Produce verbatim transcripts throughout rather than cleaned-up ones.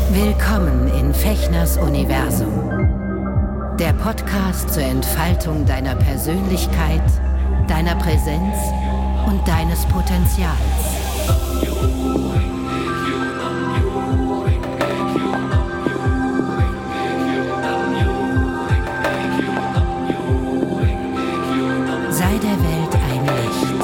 Willkommen in Fechners Universum. Der Podcast zur Entfaltung deiner Persönlichkeit, deiner Präsenz und deines Potenzials. Sei der Welt ein Licht.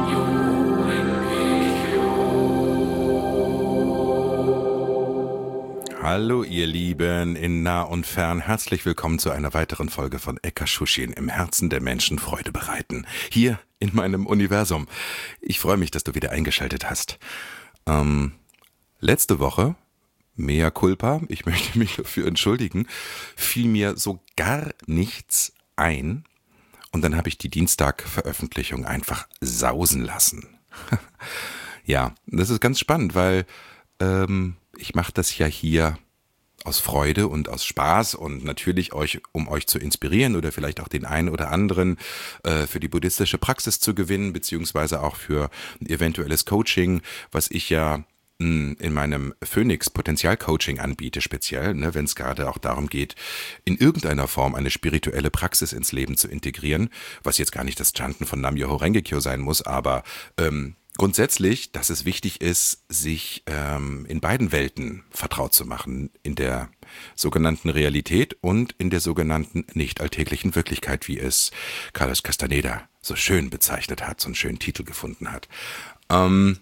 Hallo ihr Lieben in nah und fern, herzlich willkommen zu einer weiteren Folge von Ekashushin, im Herzen der Menschen Freude bereiten, hier in meinem Universum. Ich freue mich, dass du wieder eingeschaltet hast. Ähm, letzte Woche, mea culpa, ich möchte mich dafür entschuldigen, fiel mir so gar nichts ein und dann habe ich die Dienstag-Veröffentlichung einfach sausen lassen. Ja, das ist ganz spannend, weil ähm, ich mache das ja hier aus Freude und aus Spaß und natürlich euch, um euch zu inspirieren oder vielleicht auch den einen oder anderen äh, für die buddhistische Praxis zu gewinnen, beziehungsweise auch für ein eventuelles Coaching, was ich ja mh, in meinem Phoenix Potenzial-Coaching anbiete, speziell, ne, wenn es gerade auch darum geht, in irgendeiner Form eine spirituelle Praxis ins Leben zu integrieren, was jetzt gar nicht das Chanten von Nam-Myoho Renge-Kyo sein muss, aber ähm, grundsätzlich, dass es wichtig ist, sich ähm, in beiden Welten vertraut zu machen, in der sogenannten Realität und in der sogenannten nicht alltäglichen Wirklichkeit, wie es Carlos Castaneda so schön bezeichnet hat, so einen schönen Titel gefunden hat. Ähm,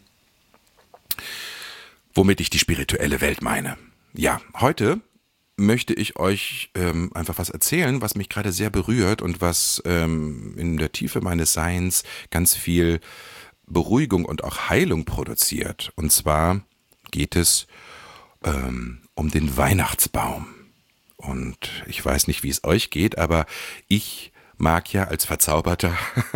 womit ich die spirituelle Welt meine. Ja, heute möchte ich euch ähm, einfach was erzählen, was mich gerade sehr berührt und was ähm, in der Tiefe meines Seins ganz viel Beruhigung und auch Heilung produziert. Und zwar geht es ähm, um den Weihnachtsbaum. Und ich weiß nicht, wie es euch geht, aber ich mag ja als Verzauberter,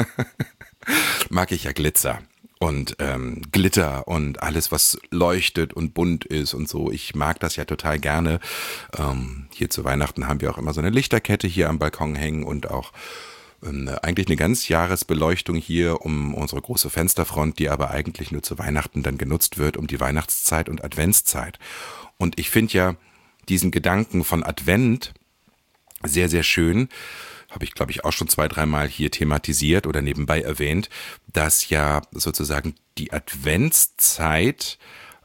mag ich ja Glitzer und ähm, Glitter und alles, was leuchtet und bunt ist und so. Ich mag das ja total gerne. Ähm, hier zu Weihnachten haben wir auch immer so eine Lichterkette hier am Balkon hängen und auch eigentlich eine Ganzjahresbeleuchtung hier um unsere große Fensterfront, die aber eigentlich nur zu Weihnachten dann genutzt wird, um die Weihnachtszeit und Adventszeit. Und ich finde ja diesen Gedanken von Advent sehr, sehr schön, habe ich glaube ich auch schon zwei, dreimal hier thematisiert oder nebenbei erwähnt, dass ja sozusagen die Adventszeit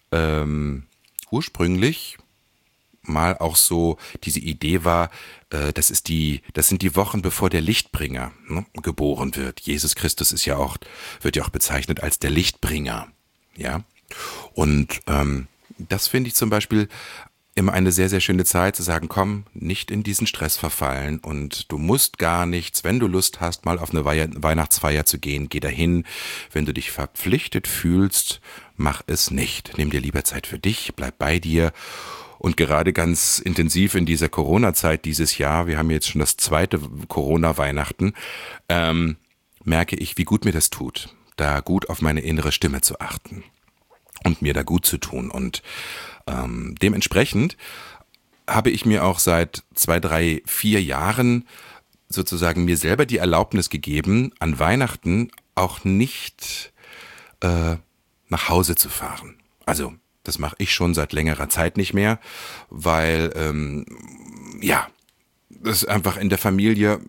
ähm, ursprünglich mal auch so diese Idee war, äh, das ist die, das sind die Wochen, bevor der Lichtbringer ne, geboren wird. Jesus Christus ist ja auch, wird ja auch bezeichnet als der Lichtbringer, ja. Und ähm, das finde ich zum Beispiel immer eine sehr, sehr schöne Zeit zu sagen, komm, nicht in diesen Stress verfallen und du musst gar nichts, wenn du Lust hast, mal auf eine Wei- Weihnachtsfeier zu gehen, geh dahin. Wenn du dich verpflichtet fühlst, mach es nicht. Nimm dir lieber Zeit für dich, bleib bei dir. Und gerade ganz intensiv in dieser Corona-Zeit dieses Jahr, wir haben jetzt schon das zweite Corona-Weihnachten, ähm, merke ich, wie gut mir das tut, da gut auf meine innere Stimme zu achten und mir da gut zu tun. Und ähm, dementsprechend habe ich mir auch seit zwei, drei, vier Jahren sozusagen mir selber die Erlaubnis gegeben, an Weihnachten auch nicht äh, nach Hause zu fahren. Also das mache ich schon seit längerer Zeit nicht mehr, weil, ähm, ja, das ist einfach in der Familie,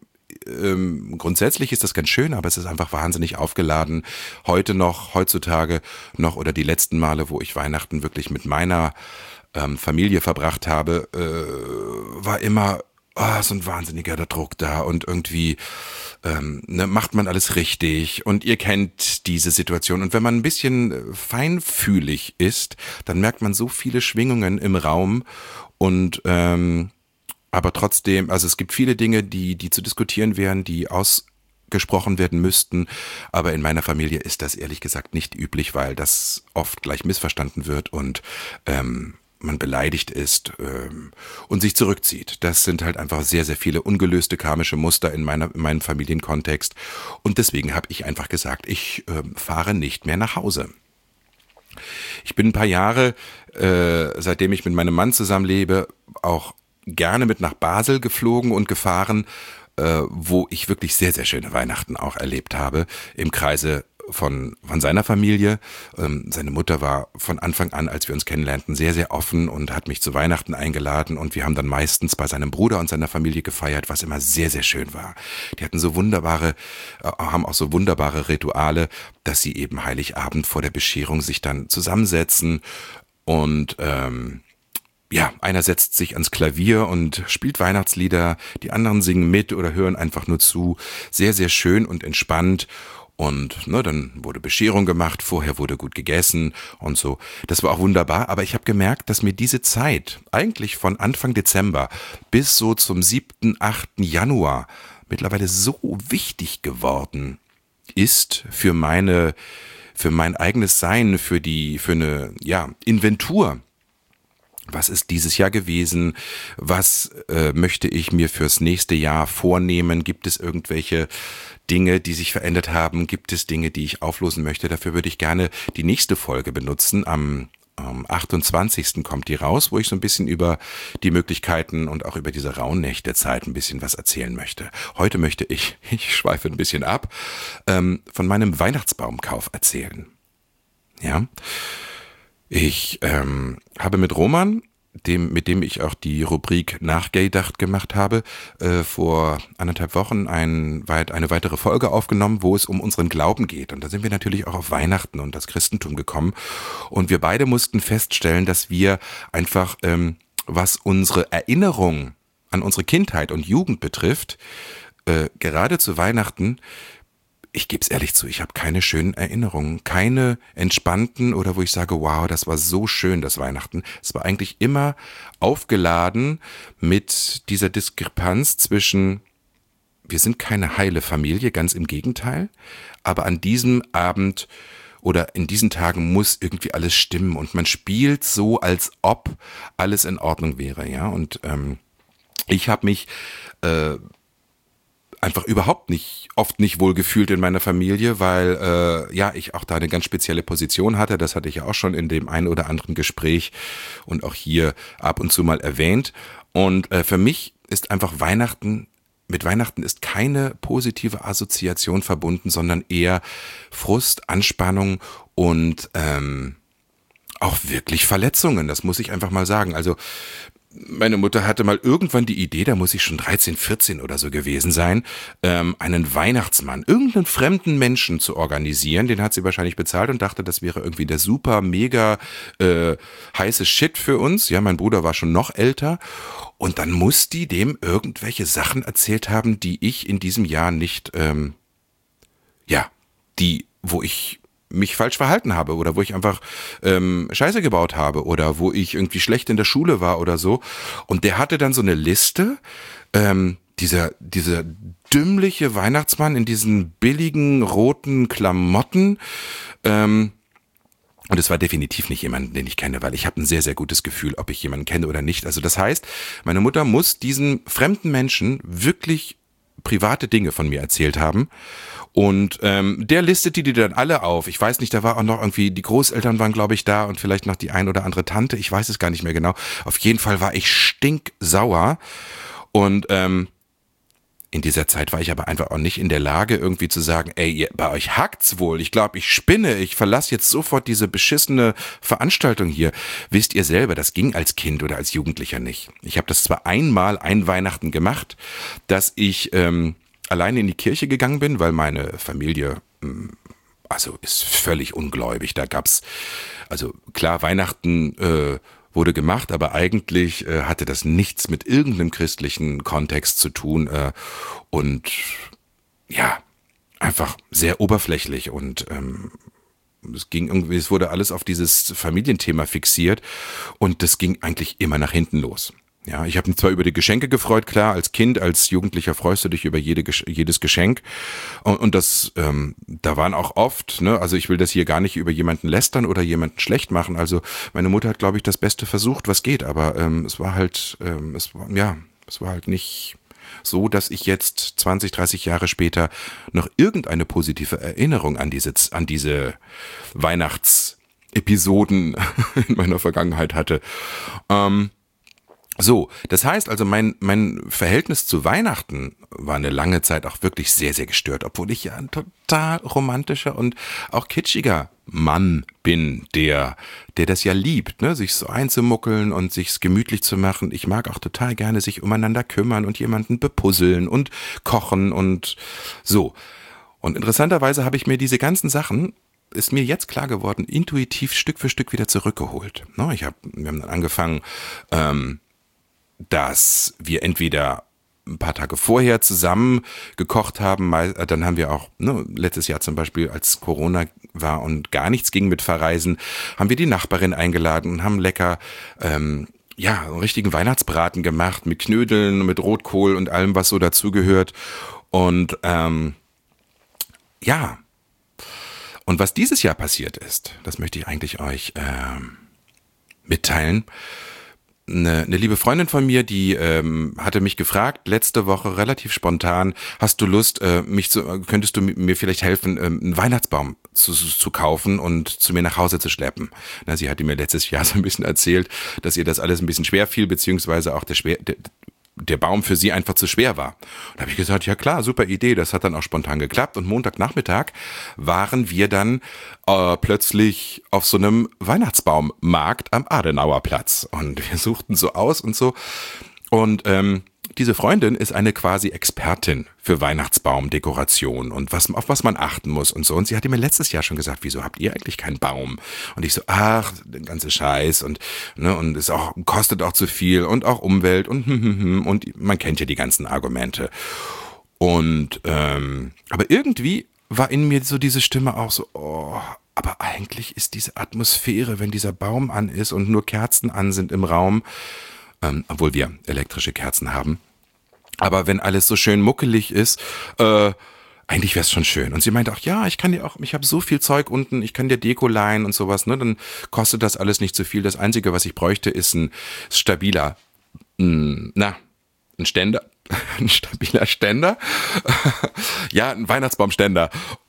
ähm, grundsätzlich ist das ganz schön, aber es ist einfach wahnsinnig aufgeladen. Heute noch, heutzutage noch oder die letzten Male, wo ich Weihnachten wirklich mit meiner ähm, Familie verbracht habe, äh, war immer oh, so ein wahnsinniger Druck da und irgendwie ähm, ne, macht man alles richtig und ihr kennt diese Situation und wenn man ein bisschen feinfühlig ist, dann merkt man so viele Schwingungen im Raum und ähm, aber trotzdem, also es gibt viele Dinge, die die zu diskutieren wären, die ausgesprochen werden müssten, aber in meiner Familie ist das ehrlich gesagt nicht üblich, weil das oft gleich missverstanden wird und ähm, man beleidigt ist ähm, und sich zurückzieht. Das sind halt einfach sehr, sehr viele ungelöste karmische Muster in, meiner, in meinem Familienkontext. Und deswegen habe ich einfach gesagt, ich äh, fahre nicht mehr nach Hause. Ich bin ein paar Jahre, äh, seitdem ich mit meinem Mann zusammenlebe, auch gerne mit nach Basel geflogen und gefahren, äh, wo ich wirklich sehr, sehr schöne Weihnachten auch erlebt habe, im Kreise von, von seiner Familie. Ähm, seine Mutter war von Anfang an, als wir uns kennenlernten, sehr, sehr offen und hat mich zu Weihnachten eingeladen und wir haben dann meistens bei seinem Bruder und seiner Familie gefeiert, was immer sehr, sehr schön war. Die hatten so wunderbare, äh, haben auch so wunderbare Rituale, dass sie eben Heiligabend vor der Bescherung sich dann zusammensetzen und ähm, ja, einer setzt sich ans Klavier und spielt Weihnachtslieder, die anderen singen mit oder hören einfach nur zu. Sehr, sehr schön und entspannt. Und ne, dann wurde Bescherung gemacht, vorher wurde gut gegessen und so. Das war auch wunderbar, aber ich habe gemerkt, dass mir diese Zeit, eigentlich von Anfang Dezember bis so zum siebten, achten Januar, mittlerweile so wichtig geworden ist für meine, für mein eigenes Sein, für die, für eine, ja, Inventur. Was ist dieses Jahr gewesen? Was äh, möchte ich mir fürs nächste Jahr vornehmen? Gibt es irgendwelche Dinge, die sich verändert haben? Gibt es Dinge, die ich auflösen möchte? Dafür würde ich gerne die nächste Folge benutzen. Am, am achtundzwanzigsten kommt die raus, wo ich so ein bisschen über die Möglichkeiten und auch über diese Rauhnächte-Zeit ein bisschen was erzählen möchte. Heute möchte ich, ich schweife ein bisschen ab, ähm, von meinem Weihnachtsbaumkauf erzählen. Ja. Ich ähm, habe mit Roman, dem, mit dem ich auch die Rubrik Nachgedacht gemacht habe, äh, vor anderthalb Wochen ein, weit, eine weitere Folge aufgenommen, wo es um unseren Glauben geht. Und da sind wir natürlich auch auf Weihnachten und das Christentum gekommen. Und wir beide mussten feststellen, dass wir einfach, ähm, was unsere Erinnerung an unsere Kindheit und Jugend betrifft, äh, gerade zu Weihnachten, ich gebe es ehrlich zu, ich habe keine schönen Erinnerungen, keine entspannten oder wo ich sage, wow, das war so schön, das Weihnachten. Es war eigentlich immer aufgeladen mit dieser Diskrepanz zwischen, wir sind keine heile Familie, ganz im Gegenteil, aber an diesem Abend oder in diesen Tagen muss irgendwie alles stimmen und man spielt so, als ob alles in Ordnung wäre, ja. Und ähm, ich habe mich äh, einfach überhaupt nicht, oft nicht wohl gefühlt in meiner Familie, weil äh, ja ich auch da eine ganz spezielle Position hatte. Das hatte ich ja auch schon in dem einen oder anderen Gespräch und auch hier ab und zu mal erwähnt. Und äh, für mich ist einfach Weihnachten, mit Weihnachten ist keine positive Assoziation verbunden, sondern eher Frust, Anspannung und ähm, auch wirklich Verletzungen. Das muss ich einfach mal sagen. Also meine Mutter hatte mal irgendwann die Idee, da muss ich schon dreizehn, vierzehn oder so gewesen sein, ähm, einen Weihnachtsmann, irgendeinen fremden Menschen zu organisieren. Den hat sie wahrscheinlich bezahlt und dachte, das wäre irgendwie der super, mega äh, heiße Shit für uns. Ja, mein Bruder war schon noch älter. Und dann muss die dem irgendwelche Sachen erzählt haben, die ich in diesem Jahr nicht, ähm, ja, die, wo ich mich falsch verhalten habe oder wo ich einfach ähm, Scheiße gebaut habe oder wo ich irgendwie schlecht in der Schule war oder so. Und der hatte dann so eine Liste, ähm, dieser, dieser dümmliche Weihnachtsmann in diesen billigen roten Klamotten, ähm, und es war definitiv nicht jemand, den ich kenne, weil ich habe ein sehr, sehr gutes Gefühl, ob ich jemanden kenne oder nicht. Also das heißt, meine Mutter muss diesen fremden Menschen wirklich private Dinge von mir erzählt haben. Und ähm, der listete die dann alle auf. Ich weiß nicht, da war auch noch irgendwie, die Großeltern waren, glaube ich, da und vielleicht noch die ein oder andere Tante. Ich weiß es gar nicht mehr genau. Auf jeden Fall war ich stinksauer. Und ähm, in dieser Zeit war ich aber einfach auch nicht in der Lage, irgendwie zu sagen, ey, ihr, bei euch hackt's wohl. Ich glaube, ich spinne. Ich verlasse jetzt sofort diese beschissene Veranstaltung hier. Wisst ihr selber, das ging als Kind oder als Jugendlicher nicht. Ich habe das zwar einmal ein Weihnachten gemacht, dass ich ähm, alleine in die Kirche gegangen bin, weil meine Familie, also ist völlig ungläubig. Da gab's, also klar, Weihnachten äh, wurde gemacht, aber eigentlich äh, hatte das nichts mit irgendeinem christlichen Kontext zu tun äh, und ja, einfach sehr oberflächlich und ähm, es ging irgendwie, es wurde alles auf dieses Familienthema fixiert und das ging eigentlich immer nach hinten los. Ja, ich habe mich zwar über die Geschenke gefreut, klar, als Kind, als Jugendlicher freust du dich über jede, jedes Geschenk und, und das, ähm, da waren auch oft, ne, also ich will das hier gar nicht über jemanden lästern oder jemanden schlecht machen, also meine Mutter hat, glaube ich, das Beste versucht, was geht, aber ähm, es war halt, ähm, es war, ja, es war halt nicht so, dass ich jetzt zwanzig, dreißig Jahre später noch irgendeine positive Erinnerung an diese, an diese Weihnachtsepisoden in meiner Vergangenheit hatte. Ähm, So, das heißt also, mein, mein Verhältnis zu Weihnachten war eine lange Zeit auch wirklich sehr, sehr gestört, obwohl ich ja ein total romantischer und auch kitschiger Mann bin, der, der das ja liebt, ne, sich so einzumuckeln und sich's gemütlich zu machen. Ich mag auch total gerne sich umeinander kümmern und jemanden bepuzzeln und kochen und so. Und interessanterweise habe ich mir diese ganzen Sachen, ist mir jetzt klar geworden, intuitiv Stück für Stück wieder zurückgeholt. Ne, ich hab, wir haben dann angefangen, ähm, dass wir entweder ein paar Tage vorher zusammen gekocht haben, dann haben wir auch, ne, letztes Jahr zum Beispiel, als Corona war und gar nichts ging mit Verreisen, haben wir die Nachbarin eingeladen und haben lecker, ähm, ja, einen richtigen Weihnachtsbraten gemacht mit Knödeln, mit Rotkohl und allem, was so dazugehört. Und ähm, ja, und was dieses Jahr passiert ist, das möchte ich eigentlich euch ähm, mitteilen. Eine, eine liebe Freundin von mir, die ähm, hatte mich gefragt, letzte Woche relativ spontan, hast du Lust, äh, mich zu, könntest du mir vielleicht helfen, ähm, einen Weihnachtsbaum zu, zu kaufen und zu mir nach Hause zu schleppen? Na, sie hatte mir letztes Jahr so ein bisschen erzählt, dass ihr das alles ein bisschen schwer fiel, beziehungsweise auch der schwer, der, der Baum für sie einfach zu schwer war. Und da habe ich gesagt, ja klar, super Idee, das hat dann auch spontan geklappt. Und Montagnachmittag waren wir dann äh, plötzlich auf so einem Weihnachtsbaummarkt am Adenauerplatz. Und wir suchten so aus und so. Und ähm, diese Freundin ist eine quasi Expertin für Weihnachtsbaumdekoration und was, auf was man achten muss und so. Und sie hatte mir letztes Jahr schon gesagt, wieso habt ihr eigentlich keinen Baum? Und ich so, ach, den ganzen Scheiß und ne, und es auch kostet auch zu viel und auch Umwelt und und man kennt ja die ganzen Argumente. Und ähm, aber irgendwie war in mir so diese Stimme auch so, oh, aber eigentlich ist diese Atmosphäre, wenn dieser Baum an ist und nur Kerzen an sind im Raum, Ähm, obwohl wir elektrische Kerzen haben. Aber wenn alles so schön muckelig ist, äh, eigentlich wäre es schon schön. Und sie meinte auch, ja, ich kann dir auch, ich habe so viel Zeug unten, ich kann dir Deko leihen und sowas, ne? Dann kostet das alles nicht so viel. Das Einzige, was ich bräuchte, ist ein stabiler, mh, na, ein Ständer. Ein stabiler Ständer. Ja, ein Weihnachtsbaumständer.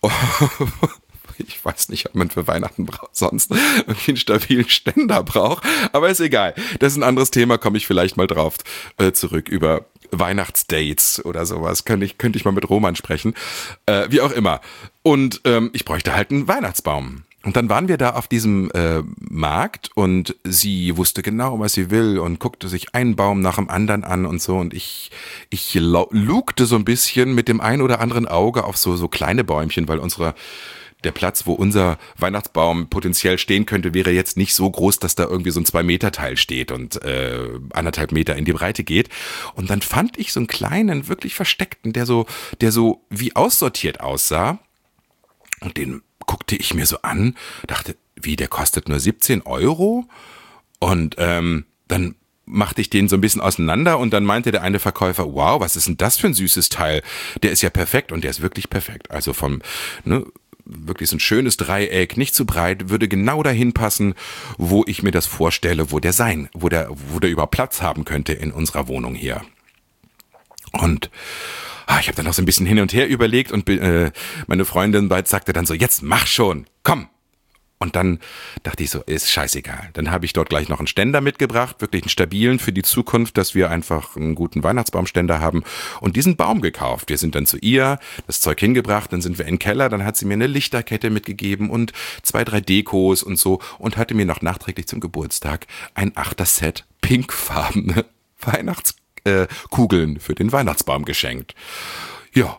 Ich weiß nicht, ob man für Weihnachten sonst irgendwie einen stabilen Ständer braucht, aber ist egal. Das ist ein anderes Thema, komme ich vielleicht mal drauf äh, zurück, über Weihnachtsdates oder sowas. Könnte ich, könnte ich mal mit Roman sprechen. Äh, wie auch immer. Und ähm, ich bräuchte halt einen Weihnachtsbaum. Und dann waren wir da auf diesem äh, Markt und sie wusste genau, was sie will und guckte sich einen Baum nach dem anderen an und so. Und ich, ich lugte so ein bisschen mit dem ein oder anderen Auge auf so, so kleine Bäumchen, weil unsere der Platz, wo unser Weihnachtsbaum potenziell stehen könnte, wäre jetzt nicht so groß, dass da irgendwie so ein Zwei-Meter-Teil steht und äh, anderthalb Meter in die Breite geht. Und dann fand ich so einen kleinen, wirklich versteckten, der so, der so wie aussortiert aussah. Und den guckte ich mir so an, dachte, wie, der kostet nur siebzehn Euro? Und ähm, dann machte ich den so ein bisschen auseinander und dann meinte der eine Verkäufer, wow, was ist denn das für ein süßes Teil? Der ist ja perfekt und der ist wirklich perfekt. Also vom, ne, wirklich so ein schönes Dreieck, nicht zu breit, würde genau dahin passen, wo ich mir das vorstelle, wo der sein, wo der, wo der überhaupt Platz haben könnte in unserer Wohnung hier. Und ah, ich habe dann noch so ein bisschen hin und her überlegt und äh, meine Freundin sagte dann so, jetzt mach schon, komm. Und dann dachte ich so, ist scheißegal. Dann habe ich dort gleich noch einen Ständer mitgebracht, wirklich einen stabilen für die Zukunft, dass wir einfach einen guten Weihnachtsbaumständer haben und diesen Baum gekauft. Wir sind dann zu ihr, das Zeug hingebracht, dann sind wir in den Keller, dann hat sie mir eine Lichterkette mitgegeben und zwei, drei Dekos und so und hatte mir noch nachträglich zum Geburtstag ein Achter-Set pinkfarbene Weihnachtskugeln für den Weihnachtsbaum geschenkt. Ja.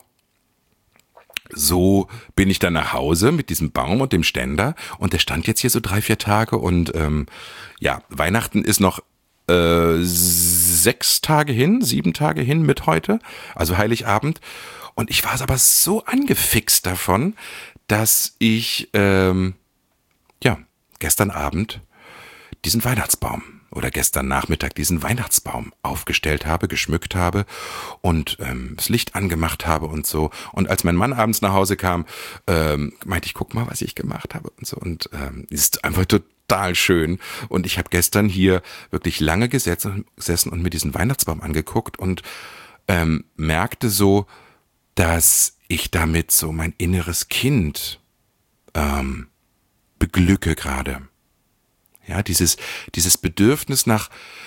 So bin ich dann nach Hause mit diesem Baum und dem Ständer und der stand jetzt hier so drei, vier Tage und ähm, ja, Weihnachten ist noch äh, sechs Tage hin, sieben Tage hin mit heute, also Heiligabend und ich war aber so angefixt davon, dass ich ähm, ja gestern Abend diesen Weihnachtsbaum oder gestern Nachmittag diesen Weihnachtsbaum aufgestellt habe, geschmückt habe und ähm, das Licht angemacht habe und so. Und als mein Mann abends nach Hause kam, ähm, meinte ich, guck mal, was ich gemacht habe und so. Und ähm, ist einfach total schön. Und ich habe gestern hier wirklich lange gesessen, gesessen und mir diesen Weihnachtsbaum angeguckt und ähm, merkte so, dass ich damit so mein inneres Kind ähm, beglücke gerade. Ja, dieses, dieses Bedürfnis nach,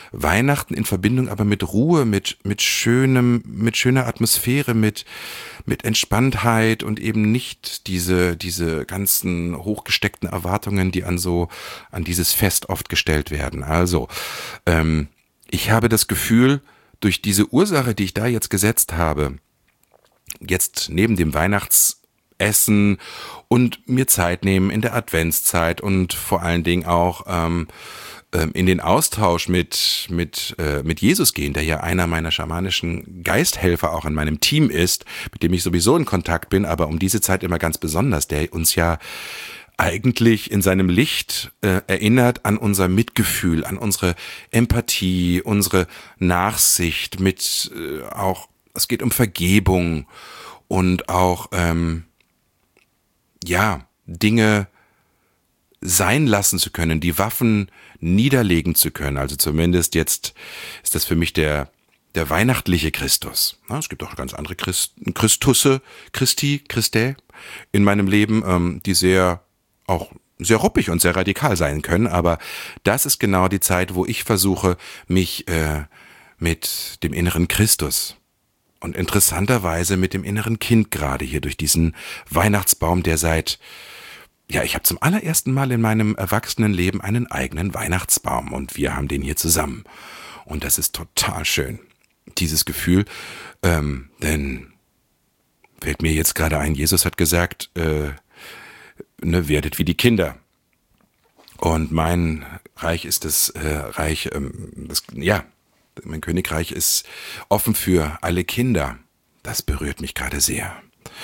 Weihnachten in Verbindung aber mit Ruhe, mit, mit schönem, mit schöner Atmosphäre, mit, mit Entspanntheit und eben nicht diese, diese ganzen hochgesteckten Erwartungen, die an so, an dieses Fest oft gestellt werden. Also, ähm, ich habe das Gefühl, durch diese Ursache, die ich da jetzt gesetzt habe, jetzt neben dem Weihnachtsessen und mir Zeit nehmen in der Adventszeit und vor allen Dingen auch ähm, ähm, in den Austausch mit mit äh, mit Jesus gehen, der ja einer meiner schamanischen Geisthelfer auch in meinem Team ist, mit dem ich sowieso in Kontakt bin, aber um diese Zeit immer ganz besonders, der uns ja eigentlich in seinem Licht äh, erinnert an unser Mitgefühl, an unsere Empathie, unsere Nachsicht mit äh, auch, es geht um Vergebung und auch, ähm, ja, Dinge sein lassen zu können, die Waffen niederlegen zu können. Also zumindest jetzt ist das für mich der der weihnachtliche Christus. Ja, es gibt auch ganz andere Christ, Christusse, Christi, Christä in meinem Leben, ähm, die sehr auch sehr ruppig und sehr radikal sein können, aber das ist genau die Zeit, wo ich versuche, mich äh, mit dem inneren Christus und interessanterweise mit dem inneren Kind gerade hier durch diesen Weihnachtsbaum, der seit, ja, ich habe zum allerersten Mal in meinem Erwachsenenleben einen eigenen Weihnachtsbaum und wir haben den hier zusammen. Und das ist total schön, dieses Gefühl, ähm, denn fällt mir jetzt gerade ein, Jesus hat gesagt, äh, ne, werdet wie die Kinder. Und mein Reich ist das äh, Reich, ähm, das, ja, mein Königreich ist offen für alle Kinder. Das berührt mich gerade sehr.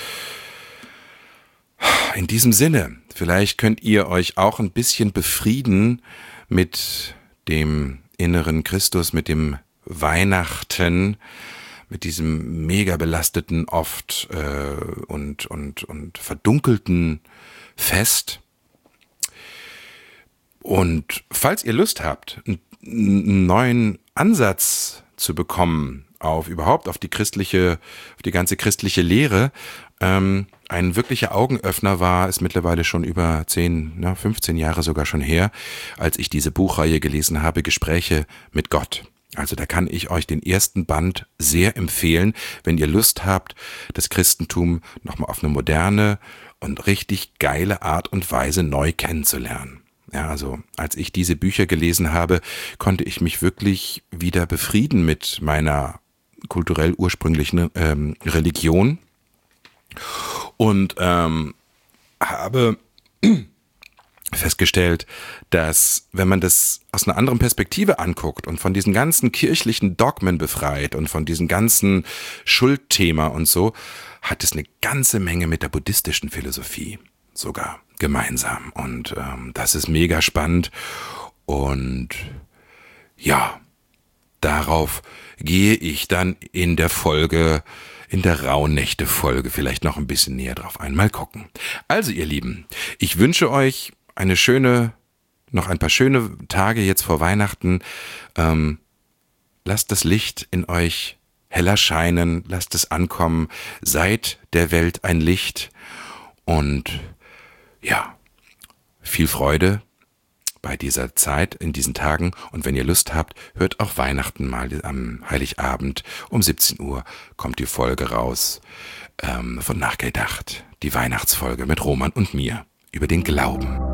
In diesem Sinne, vielleicht könnt ihr euch auch ein bisschen befrieden mit dem inneren Christus, mit dem Weihnachten, mit diesem mega belasteten, oft äh, und, und, und verdunkelten Fest. Und falls ihr Lust habt, einen neuen Ansatz zu bekommen auf überhaupt auf die christliche, auf die ganze christliche Lehre, ähm, ein wirklicher Augenöffner war es mittlerweile schon über zehn, na, fünfzehn Jahre sogar schon her, als ich diese Buchreihe gelesen habe, Gespräche mit Gott. Also da kann ich euch den ersten Band sehr empfehlen, wenn ihr Lust habt, das Christentum nochmal auf eine moderne und richtig geile Art und Weise neu kennenzulernen. Ja, also als ich diese Bücher gelesen habe, konnte ich mich wirklich wieder befrieden mit meiner kulturell ursprünglichen ähm, Religion und ähm, habe festgestellt, dass wenn man das aus einer anderen Perspektive anguckt und von diesen ganzen kirchlichen Dogmen befreit und von diesem ganzen Schuldthema und so, hat es eine ganze Menge mit der buddhistischen Philosophie sogar gemeinsam. Und ähm, das ist mega spannend. Und ja, darauf gehe ich dann in der Folge, in der Rauhnächte-Folge vielleicht noch ein bisschen näher drauf ein. Mal gucken. Also ihr Lieben, ich wünsche euch eine schöne, noch ein paar schöne Tage jetzt vor Weihnachten. Ähm, lasst das Licht in euch heller scheinen, lasst es ankommen, seid der Welt ein Licht und ja, viel Freude bei dieser Zeit, in diesen Tagen. Und wenn ihr Lust habt, hört auch Weihnachten mal am Heiligabend um siebzehn Uhr kommt die Folge raus ähm, von Nachgedacht. Die Weihnachtsfolge mit Roman und mir über den Glauben.